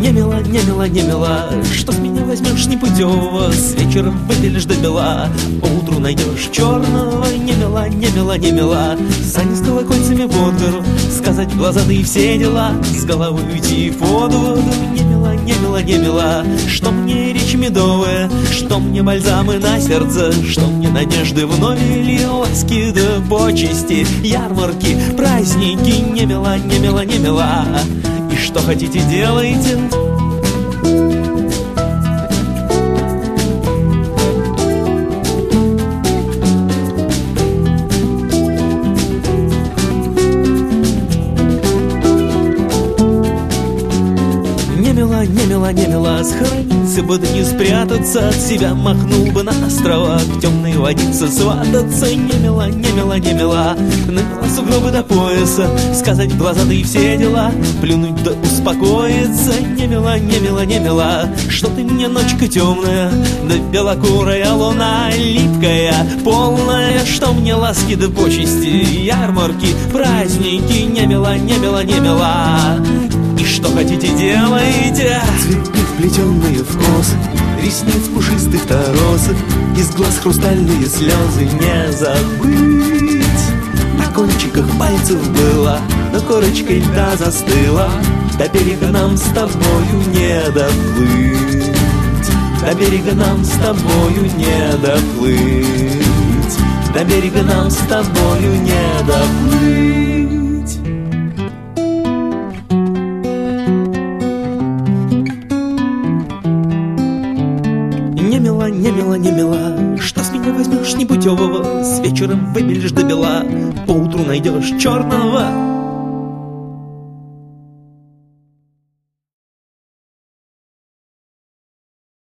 Не мила, не мила, не мила, что с меня возьмешь непутевого, с вечером выпилишь до бела, поутру найдешь черного. Не мила, не мила, не мила, сани с колокольцами под гору, сказать в глаза да и все дела, с головы уйти в воду. Не мила, не мила, не мила, что мне речь медовая, что мне бальзамы на сердце, что мне надежды вновь или ласки да почести, ярмарки, праздники. Не мила, не мила, не мила, и что хотите делайте. Не мила, не мила, схоронился бы да не спрятаться от себя, махнул бы на острова, к темной водице свататься. Не мила, не мила, не мила, намела сугробы до пояса, сказать в глаза да и все дела, плюнуть да успокоиться. Не мила, не мила, не мила, что ты мне ночка темная, да белокурая луна липкая, полная, что мне ласки да почести, ярмарки, праздники. Не мила, не мила, не мила, и что хотите делайте. Цветы, вплетенные в косы, ресниц пушистых торосов, из глаз хрустальные слезы не забыть. На кончиках пальцев была, но корочкой льда застыла, до берега нам с тобою не доплыть, до берега нам с тобою не доплыть, до берега нам с тобою не доплыть. Не мила, не мила, не мила, что с меня возьмешь непутевого, с вечером выбелишь до бела, поутру найдешь черного.